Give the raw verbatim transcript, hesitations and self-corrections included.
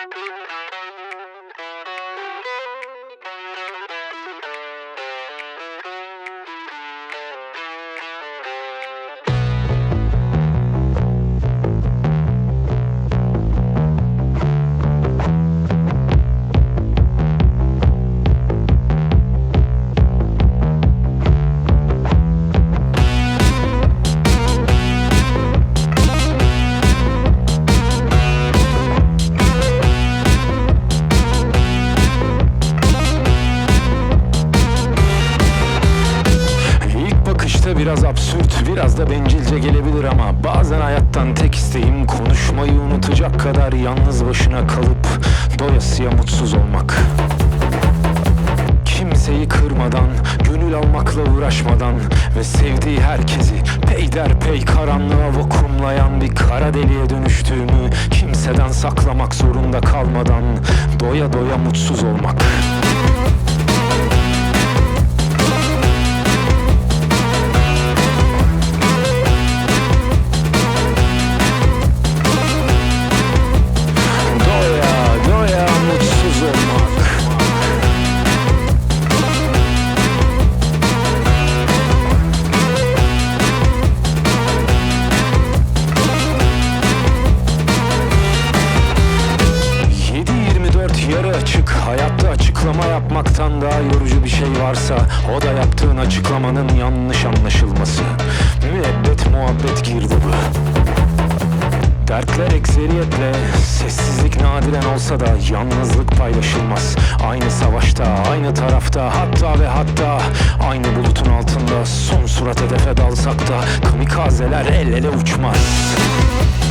Biraz absürt, biraz da bencilce gelebilir ama bazen hayattan tek isteğim konuşmayı unutacak kadar yalnız başına kalıp doyasıya mutsuz olmak. Kimseyi kırmadan, gönül almakla uğraşmadan ve sevdiği herkesi peyderpey karanlığa vakumlayan bir kara deliğe dönüştüğümü kimseden saklamak zorunda kalmadan doya doya mutsuz olmak. Yarı açık, hayatta açıklama yapmaktan daha yorucu bir şey varsa o da yaptığın açıklamanın yanlış anlaşılması. Müebbet muhabbet girdabı. Dertler ekseriyetle, sessizlik nadiren olsa da yalnızlık paylaşılmaz. Aynı savaşta, aynı tarafta, hatta ve hatta aynı bulutun altında son surat hedefe dalsak da kamikazeler el ele uçmaz.